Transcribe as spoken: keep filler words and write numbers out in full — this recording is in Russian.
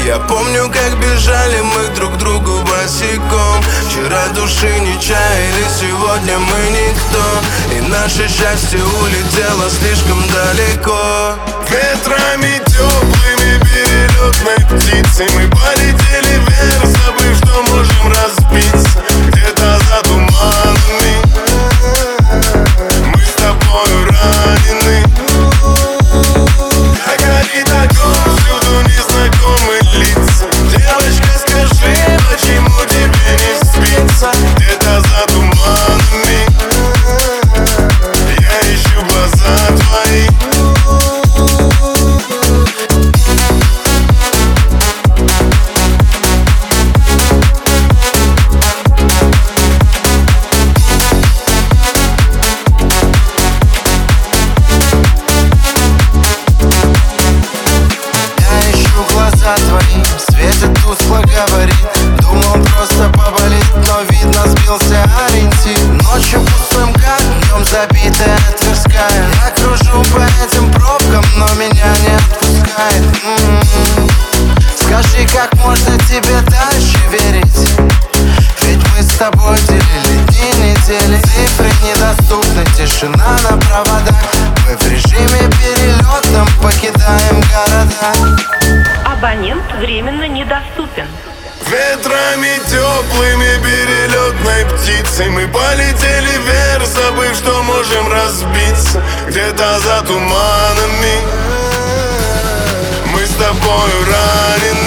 Я помню, как бежали мы друг к другу босиком. Вчера души не чаяли, сегодня мы никто. И наше счастье улетело слишком далеко. Ветрами теплыми, перелетной птицей мы полетели вверх, забыв, что можем разбиться где-то за туманами. Мы с тобою ранены. Как горит огонь, всюду незнакомые лица. Девочка, скажи, почему тебе не спится где-то за туманами? Я ищу глаза твои. Твоим светит тускло, говорит. Думал, просто поболит, но видно сбился ориентир. Ночью пустым, как днем забитая Тверская. Я кружу по этим пробкам, но меня не отпускает. М-м-м. Скажи, как можно тебе дальше верить? Ведь мы с тобой делили дни, недели. Цифры недоступны, тишина на проводах. Мы в режиме перелетном покидаем города. Абонент временно недоступен. Ветрами теплыми, перелетной птицей мы полетели вверх, забыв, что можем разбиться где-то за туманами. Мы с тобою ранены.